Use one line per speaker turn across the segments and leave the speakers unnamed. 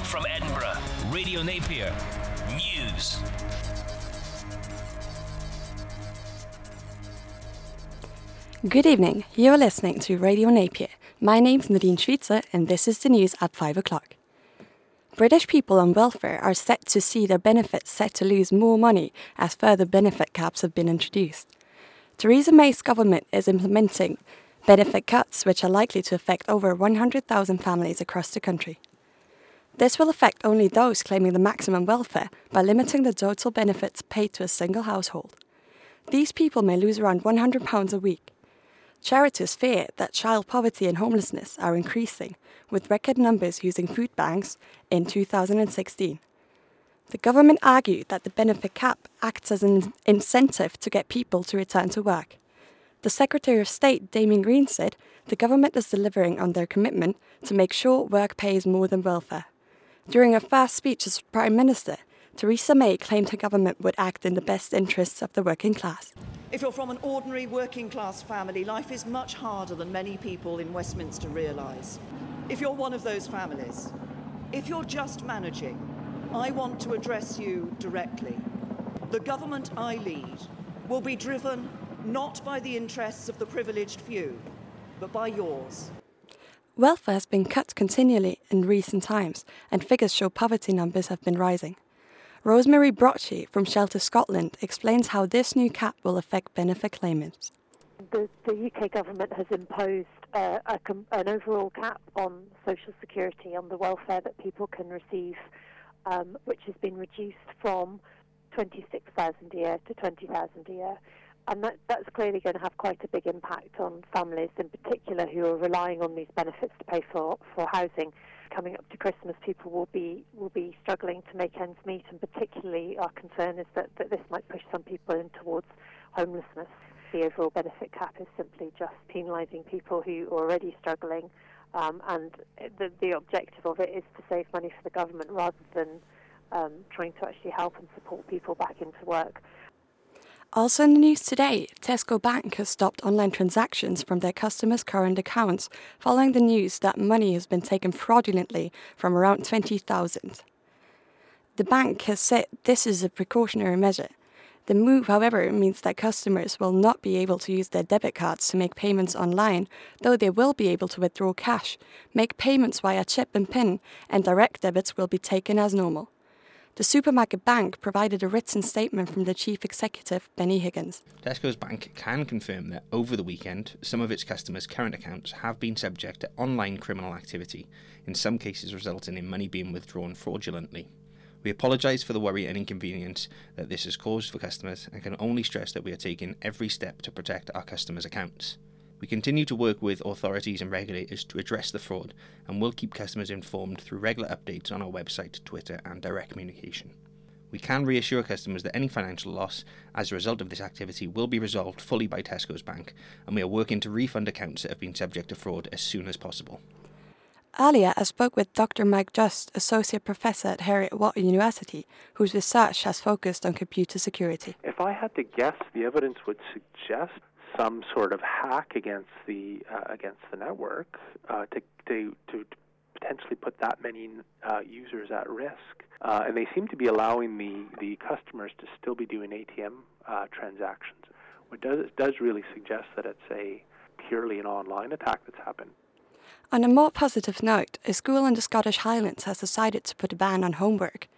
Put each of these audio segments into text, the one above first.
from Edinburgh, Radio Napier News.
Good evening, you are listening to Radio Napier. My name's Nadine Schweitzer and this is the news at 5 o'clock. British people on welfare are set to see their benefits set to lose more money as further benefit caps have been introduced. Theresa May's government is implementing benefit cuts which are likely to affect over 100,000 families across the country. This will affect only those claiming the maximum welfare by limiting the total benefits paid to a single household. These people may lose around £100 a week. Charities fear that child poverty and homelessness are increasing, with record numbers using food banks in 2016. The government argued that the benefit cap acts as an incentive to get people to return to work. The Secretary of State, Damien Green, said the government is delivering on their commitment to make sure work pays more than welfare. During her first speech as Prime Minister, Theresa May claimed her government would act in the best interests of the working class.
If you're from an ordinary working class family, life is much harder than many people in Westminster realise. If you're one of those families, if you're just managing, I want to address you directly. The government I lead will be driven not by the interests of the privileged few, but by yours.
Welfare has been cut continually in recent times, and figures show poverty numbers have been rising. Rosemary Brochy from Shelter Scotland explains how this new cap will affect benefit claimants.
The UK government has imposed an overall cap on social security, on the welfare that people can receive, which has been reduced from £26,000 a year to £20,000 a year. And that's clearly going to have quite a big impact on families in particular who are relying on these benefits to pay for housing. Coming up to Christmas, people will be struggling to make ends meet, and particularly our concern is that this might push some people in towards homelessness. The overall benefit cap is simply just penalising people who are already struggling, and the objective of it is to save money for the government rather than trying to actually help and support people back into work.
Also in the news today, Tesco Bank has stopped online transactions from their customers' current accounts following the news that money has been taken fraudulently from around 20,000. The bank has said this is a precautionary measure. The move, however, means that customers will not be able to use their debit cards to make payments online, though they will be able to withdraw cash, make payments via chip and PIN, and direct debits will be taken as normal. The supermarket bank provided a written statement from the chief executive, Benny Higgins.
Tesco's Bank can confirm that over the weekend, some of its customers' current accounts have been subject to online criminal activity, in some cases resulting in money being withdrawn fraudulently. We apologise for the worry and inconvenience that this has caused for customers and can only stress that we are taking every step to protect our customers' accounts. We continue to work with authorities and regulators to address the fraud and will keep customers informed through regular updates on our website, Twitter and direct communication. We can reassure customers that any financial loss as a result of this activity will be resolved fully by Tesco's Bank, and we are working to refund accounts that have been subject to fraud as soon as possible.
Earlier, I spoke with Dr. Mike Just, Associate Professor at Heriot-Watt University, whose research has focused on computer security.
If I had to guess, the evidence would suggest some sort of hack against the network to potentially put that many users at risk, and they seem to be allowing the customers to still be doing ATM transactions. What does really suggest that it's purely an online attack that's happened.
On a more positive note, a school in the Scottish Highlands has decided to put a ban on homework.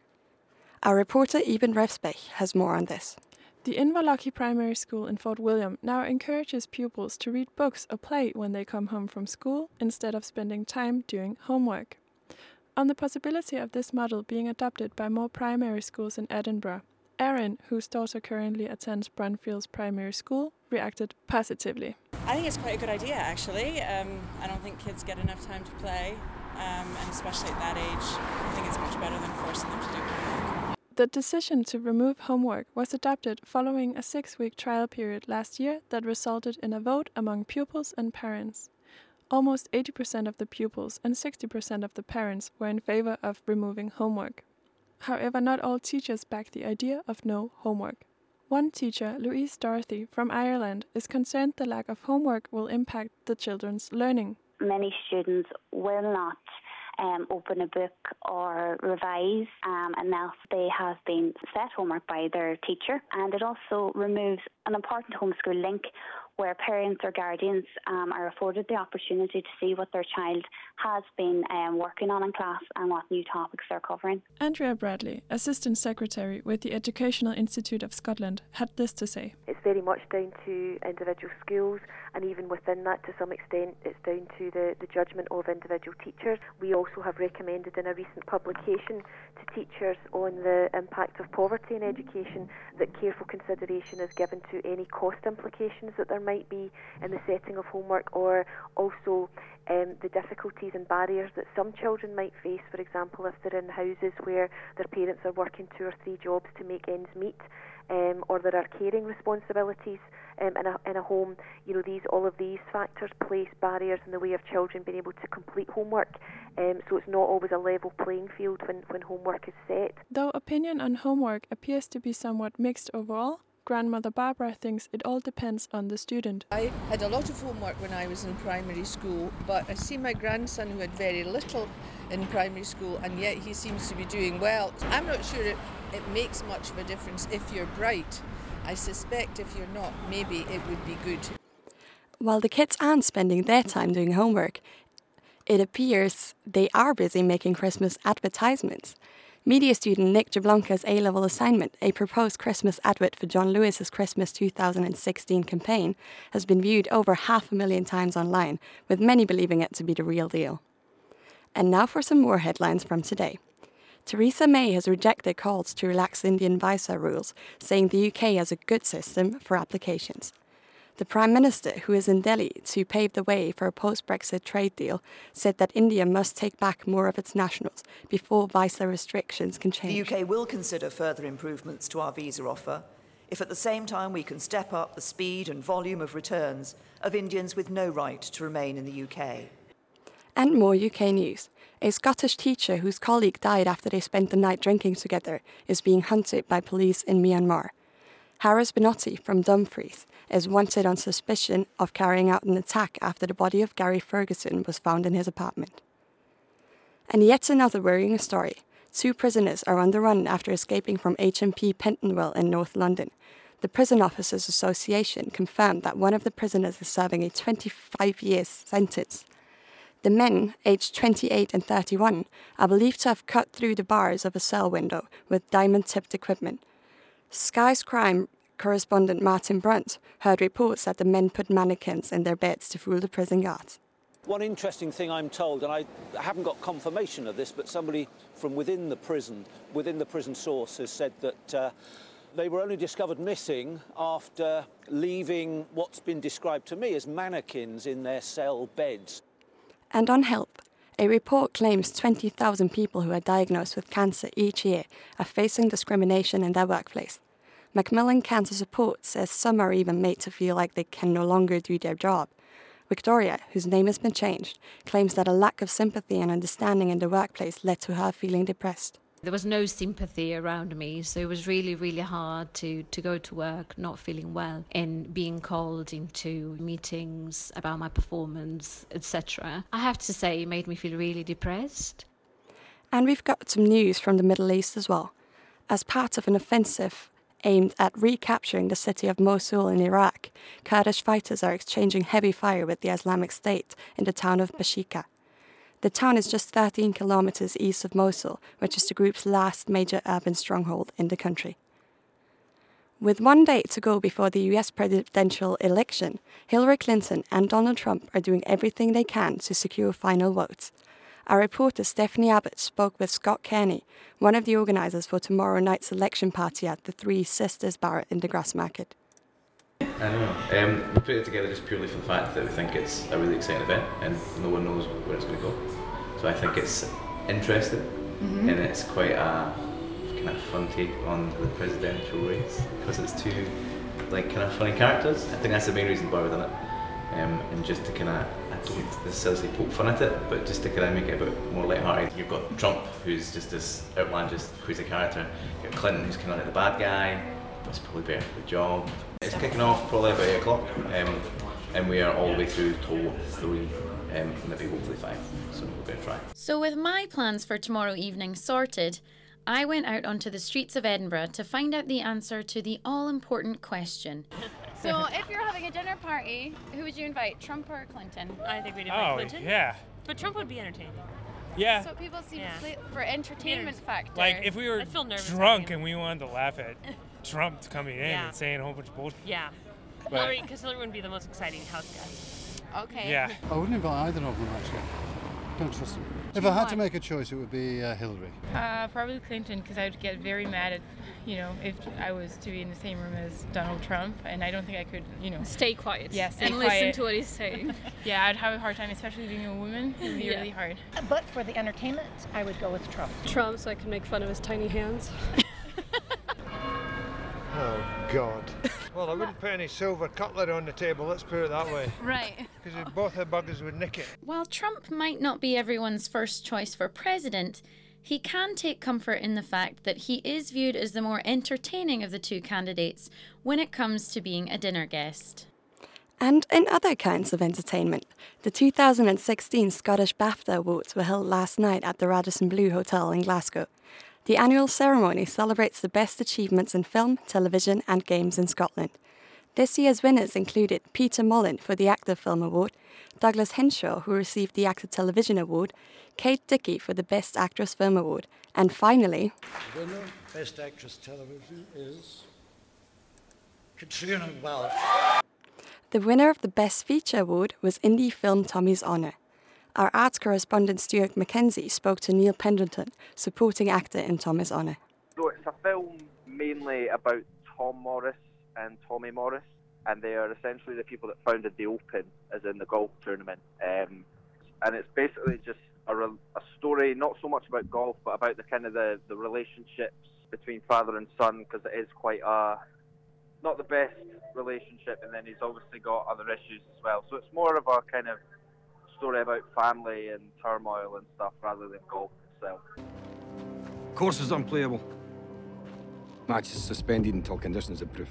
Our reporter Eben Refsbech has more on this.
The Inverlochy Primary School in Fort William now encourages pupils to read books or play when they come home from school instead of spending time doing homework. On the possibility of this model being adopted by more primary schools in Edinburgh, Erin, whose daughter currently attends Brunfields Primary School, reacted positively.
I think it's quite a good idea, actually. I don't think kids get enough time to play, and especially at that age, I think it's much better than forcing them to do homework.
The decision to remove homework was adopted following a 6-week trial period last year that resulted in a vote among pupils and parents. Almost 80% of the pupils and 60% of the parents were in favor of removing homework. However, not all teachers back the idea of no homework. One teacher, Louise Dorothy from Ireland, is concerned the lack of homework will impact the children's learning.
Many students will not open a book or revise, and else they have been set homework by their teacher. And it also removes an important homeschool link where parents or guardians are afforded the opportunity to see what their child has been working on in class and what new topics they're covering.
Andrea Bradley, Assistant Secretary with the Educational Institute of Scotland, had this to say.
It's very much down to individual schools, and even within that, to some extent, it's down to the judgment of individual teachers. We also have recommended in a recent publication to teachers on the impact of poverty in education that careful consideration is given to any cost implications that there might be in the setting of homework, or also the difficulties and barriers that some children might face, for example, if they're in houses where their parents are working 2 or 3 jobs to make ends meet, or there are caring responsibilities in a home. All of these factors place barriers in the way of children being able to complete homework, so it's not always a level playing field when homework is set.
Though opinion on homework appears to be somewhat mixed overall, Grandmother Barbara thinks it all depends on the student.
I had a lot of homework when I was in primary school, but I see my grandson who had very little in primary school, and yet he seems to be doing well. I'm not sure it makes much of a difference if you're bright. I suspect if you're not, maybe it would be good.
While the kids aren't spending their time doing homework, it appears they are busy making Christmas advertisements. Media student Nick Jablonka's A-level assignment, a proposed Christmas advert for John Lewis's Christmas 2016 campaign, has been viewed over 500,000 times online, with many believing it to be the real deal. And now for some more headlines from today. Theresa May has rejected calls to relax Indian visa rules, saying the UK has a good system for applications. The Prime Minister, who is in Delhi to pave the way for a post-Brexit trade deal, said that India must take back more of its nationals before visa restrictions can change.
The UK will consider further improvements to our visa offer if at the same time we can step up the speed and volume of returns of Indians with no right to remain in the UK.
And more UK news. A Scottish teacher whose colleague died after they spent the night drinking together is being hunted by police in Myanmar. Harris Benotti from Dumfries is wanted on suspicion of carrying out an attack after the body of Gary Ferguson was found in his apartment. And yet another worrying story. 2 prisoners are on the run after escaping from HMP Pentonville in North London. The Prison Officers Association confirmed that one of the prisoners is serving a 25-year sentence. The men, aged 28 and 31, are believed to have cut through the bars of a cell window with diamond-tipped equipment. Sky's crime correspondent Martin Brunt heard reports that the men put mannequins in their beds to fool the prison guards.
One interesting thing I'm told, and I haven't got confirmation of this, but somebody from within the prison source has said that they were only discovered missing after leaving what's been described to me as mannequins in their cell beds.
And on health, a report claims 20,000 people who are diagnosed with cancer each year are facing discrimination in their workplace. Macmillan Cancer Support says some are even made to feel like they can no longer do their job. Victoria, whose name has been changed, claims that a lack of sympathy and understanding in the workplace led to her feeling depressed.
There was no sympathy around me, so it was really, really hard to go to work not feeling well and being called into meetings about my performance, etc. I have to say it made me feel really depressed.
And we've got some news from the Middle East as well. As part of an offensive aimed at recapturing the city of Mosul in Iraq, Kurdish fighters are exchanging heavy fire with the Islamic State in the town of Bashika. The town is just 13 kilometers east of Mosul, which is the group's last major urban stronghold in the country. With 1 day to go before the US presidential election, Hillary Clinton and Donald Trump are doing everything they can to secure final votes. Our reporter Stephanie Abbott spoke with Scott Kearney, one of the organisers for tomorrow night's election party at the Three Sisters Bar in the Grassmarket.
I don't know. We put it together just purely for the fact that we think it's a really exciting event and no one knows where it's going to go. So I think it's interesting and it's quite a kind of fun take on the presidential race because it's 2 kind of funny characters. I think that's the main reason why we've done it. And just to kind of, I don't necessarily poke fun at it, but just to kind of make it a bit more lighthearted. You've got Trump, who's just this outlandish, crazy character. You've got Clinton, who's kind of like the bad guy, but it's probably better for the job. It's kicking off probably about 8 o'clock, and we are all the way through till 3 maybe hopefully 5. So we're going to try.
So with my plans for tomorrow evening sorted, I went out onto the streets of Edinburgh to find out the answer to the all-important question. So if you're having a dinner party, who would you invite, Trump or Clinton?
I think we'd invite Clinton.
Yeah.
But Trump would be entertaining.
Yeah.
So people seem for entertainment factor.
Like if we were drunk and we wanted to laugh at Trump coming in and saying a whole bunch of bullshit.
Yeah. Because Hillary wouldn't be the most exciting house guest.
Okay.
Yeah.
I wouldn't invite either of them, actually. Don't trust them. If I had to make a choice, it would be Hillary.
Probably Clinton, because I would get very mad at, if I was to be in the same room as Donald Trump, and I don't think I could,
Stay quiet.
Yeah, stay
and
quiet.
listen to what he's saying.
Yeah, I'd have a hard time, especially being a woman. It would be really hard.
But for the entertainment, I would go with Trump.
Trump, so I can make fun of his tiny hands.
Oh, God. Well, I wouldn't put any silver cutlery on the table, let's put it that way.
Right.
Because both the buggers would nick it.
While Trump might not be everyone's first choice for president, he can take comfort in the fact that he is viewed as the more entertaining of the two candidates when it comes to being a dinner guest.
And in other kinds of entertainment, the 2016 Scottish BAFTA Awards were held last night at the Radisson Blu Hotel in Glasgow. The annual ceremony celebrates the best achievements in film, television and games in Scotland. This year's winners included Peter Mullen for the Actor Film Award, Douglas Henshaw, who received the Actor Television Award, Kate Dickie for the Best Actress Film Award, and finally...
The winner, Best Actress Television, is Catriona Balfe.
The winner of the Best Feature Award was indie film Tommy's Honour. Our arts correspondent Stuart Mackenzie spoke to Neil Pendleton, supporting actor in Tommy's Honour.
So it's a film mainly about Tom Morris and Tommy Morris, and they are essentially the people that founded the Open, as in the golf tournament. And it's basically just a story, not so much about golf, but about the kind of the relationships between father and son, because it is quite not the best relationship, and then he's obviously got other issues as well. So it's more of a kind of story about family and turmoil and stuff rather than golf itself.
Course is unplayable. Match is suspended until conditions improve.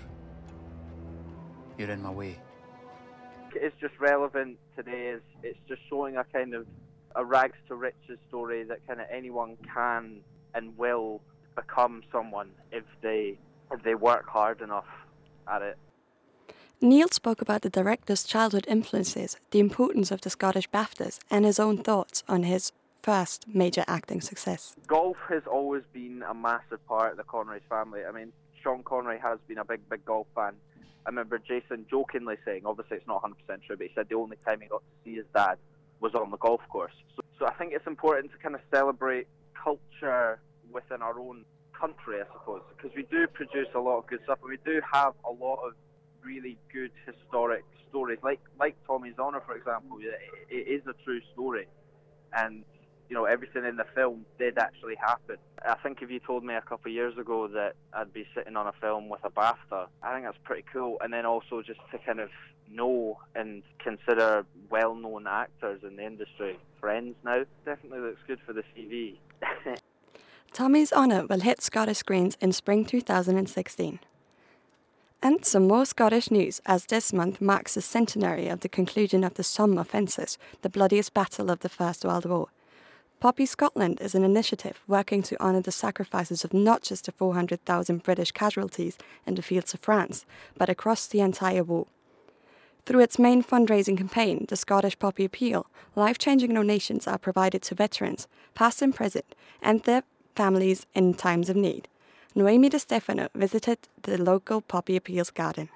You're in my way.
It's just relevant today. It's just showing a kind of a rags to riches story that kind of anyone can and will become someone if they work hard enough at it.
Neil spoke about the director's childhood influences, the importance of the Scottish BAFTAs, and his own thoughts on his first major acting success.
Golf has always been a massive part of the Connery's family. I mean, Sean Connery has been a big golf fan. I remember Jason jokingly saying, obviously it's not 100% true, but he said the only time he got to see his dad was on the golf course. So I think it's important to kind of celebrate culture within our own country, I suppose, because we do produce a lot of good stuff, and we do have a lot of really good historic stories, like Tommy's Honour, for example. It is a true story, and everything in the film did actually happen. I think if you told me a couple of years ago that I'd be sitting on a film with a BAFTA, I think that's pretty cool. And then also just to kind of know and consider well-known actors in the industry friends now, definitely looks good for the CV.
Tommy's Honour will hit Scottish screens in spring 2016. And some more Scottish news, as this month marks the centenary of the conclusion of the Somme offences, the bloodiest battle of the First World War. Poppy Scotland is an initiative working to honour the sacrifices of not just the 400,000 British casualties in the fields of France, but across the entire war. Through its main fundraising campaign, the Scottish Poppy Appeal, life-changing donations are provided to veterans, past and present, and their families in times of need. Noemi De Stefano visited the local Poppy Appeals garden.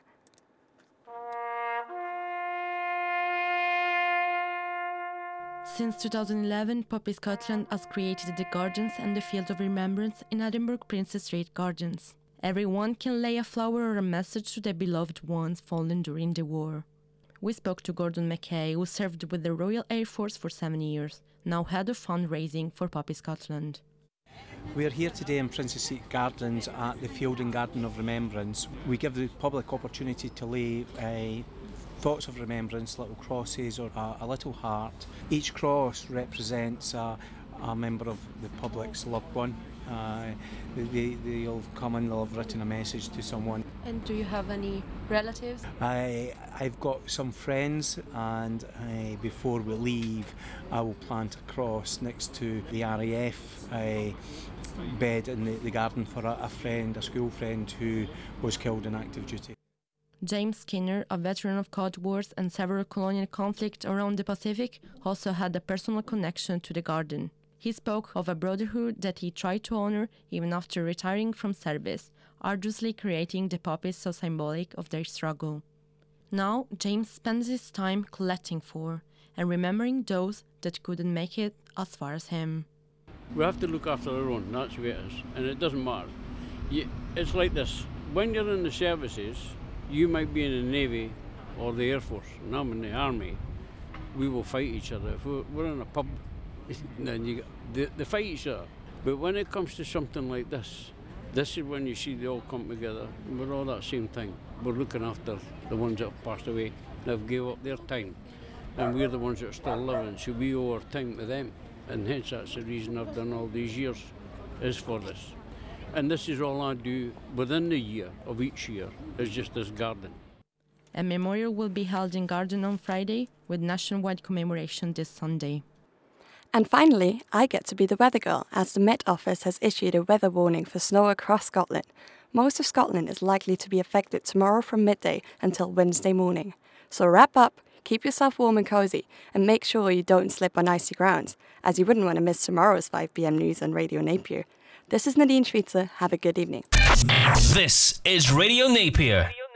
Since 2011, Poppy Scotland has created the Gardens and the Field of Remembrance in Edinburgh Princes Street Gardens. Everyone can lay a flower or a message to their beloved ones fallen during the war. We spoke to Gordon Mackay, who served with the Royal Air Force for 7 years, now head of fundraising for Poppy Scotland.
We are here today in Princes Street Gardens at the Field and Garden of Remembrance. We give the public opportunity to lay thoughts of remembrance, little crosses or a little heart. Each cross represents a member of the public's loved one, They'll come and they'll have written a message to someone.
And do you have any relatives?
I've got some friends, and before we leave, I will plant a cross next to the RAF bed in the garden for a school friend who was killed in active duty.
James Skinner, a veteran of Cold Wars and several colonial conflicts around the Pacific, also had a personal connection to the garden. He spoke of a brotherhood that he tried to honor even after retiring from service, arduously creating the poppies so symbolic of their struggle. Now, James spends his time collecting for and remembering those that couldn't make it as far as him.
We have to look after our own, that's the way it is, and it doesn't matter. It's like this, when you're in the services, you might be in the Navy or the Air Force, and I'm in the Army, we will fight each other. If we're in a pub, then they fight each other. But when it comes to something like this is when you see they all come together. We're all that same thing. We're looking after the ones that have passed away, they've gave up their time, and we're the ones that are still living, so we owe our time to them. And hence that's the reason I've done all these years, is for this. And this is all I do within the year of each year, is just this garden.
A memorial will be held in Garden on Friday, with nationwide commemoration this Sunday.
And finally, I get to be the weather girl, as the Met Office has issued a weather warning for snow across Scotland. Most of Scotland is likely to be affected tomorrow from midday until Wednesday morning. So wrap up, keep yourself warm and cosy, and make sure you don't slip on icy ground, as you wouldn't want to miss tomorrow's 5 p.m. news on Radio Napier. This is Nadine Schweitzer. Have a good evening.
This is Radio Napier.